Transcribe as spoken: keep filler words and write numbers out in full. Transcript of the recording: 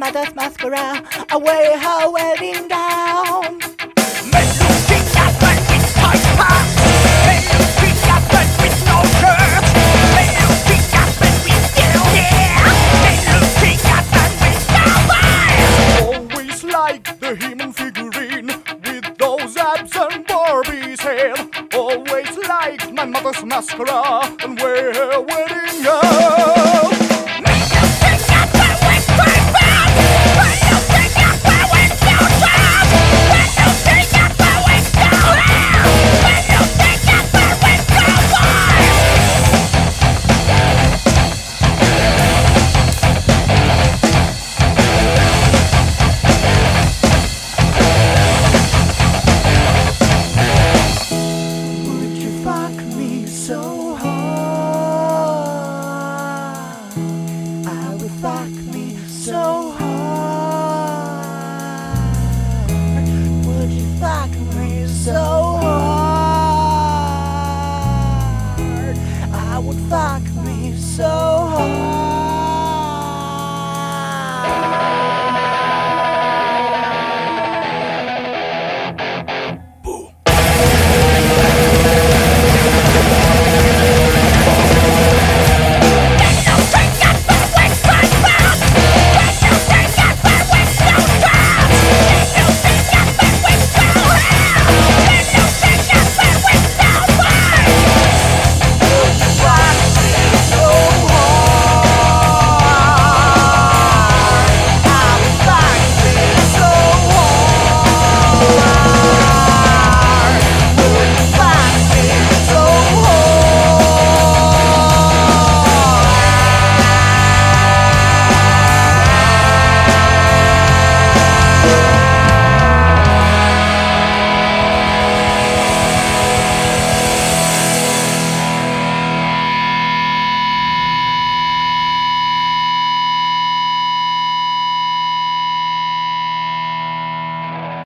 mother's mascara, I wear her wedding gown. Looking at men with tight pants, looking at men with no shirt, looking at men with yellow hair, looking at men with no eyes. Always like the human figurine with those abs and Barbie's hair. Always like my mother's mascara and wear her wedding gown. So hard, I would fuck me so hard. Would you fuck me so hard? I would fuck me so